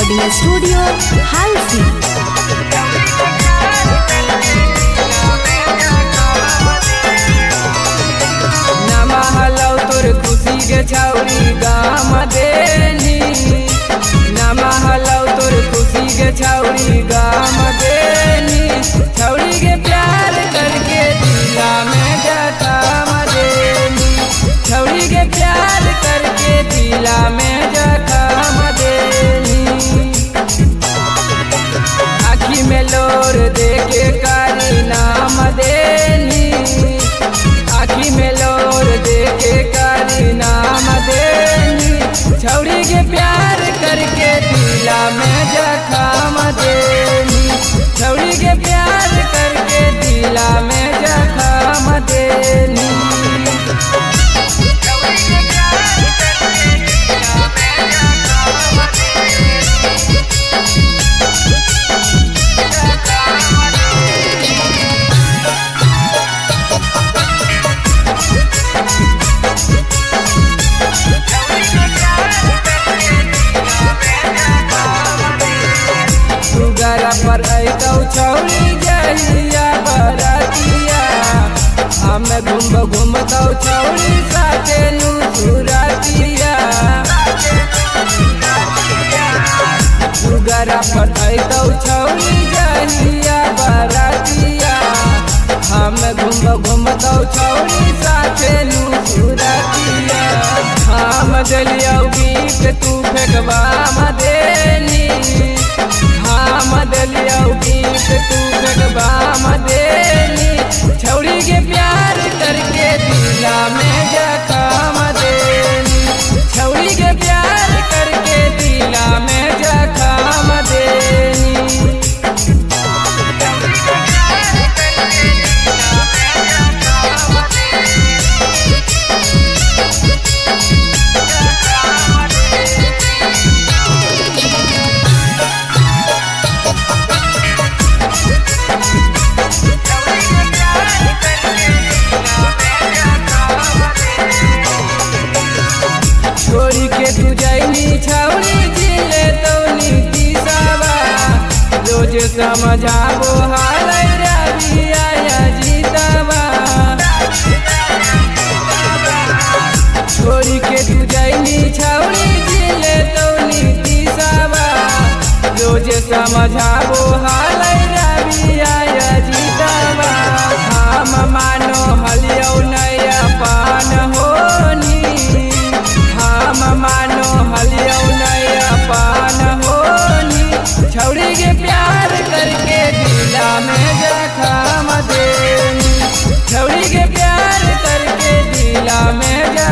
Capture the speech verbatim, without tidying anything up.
Recording studio Halsi. खुशी के छौरी गाम देनी नमा हलौ तोर खुशी के छौरी गाम देनी छौरी के प्यार करके दिला में जखम देनी छौरी के प्यार करके दिला में जखम देनी आँखी में लोर देके कारी नाम देनी आँखी में लोर देके कारी नाम देनी छौरी के प्यार करके दिला में जखम देनी छौरी के प्यार करके दिला में जखम देनी पर ऐतौ छौरी जहिया बरतिया हम घूम घूमतौ छौरी साथे नुसुरतिया सुगरा पर ऐतौ छौरी जहिया बरतिया हम घूम घूमतौ छौरी साथे नुसुरतिया हम दलियौ गीत तू फेंकबा मदेनी हम दलियौ गीत तू फेंकबा मदेनी छौरी के प्यार करके दिला में जखम देनी छौरी के प्यार करके दिला में जखम देनी छोरी के तू जैनी छौरी जिले तो नीति सवा रोज समझाबो हाल रविया जीतवा छोरी के तू जैनी छौरी जिले तो नीति सवा रोज समझाबो हाल रविया जीतवा हम मानो हलियौ नया पान होनी हम मानो हलियौ नया पान होनी छौरी के प्यार करके दिला में जखम देनी छौरी के प्यार करके दिला में